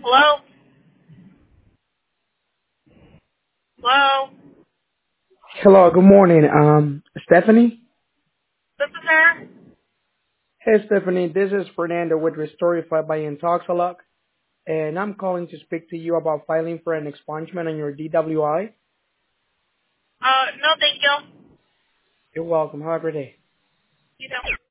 Hello? Hello? Hello, good morning. Stephanie? This is her? Hey, Stephanie, this is Fernando with Restorify by Intoxalock, and I'm calling to speak to you about filing for an expungement on your DWI. No, thank you. You're welcome. Have a great day. You don't.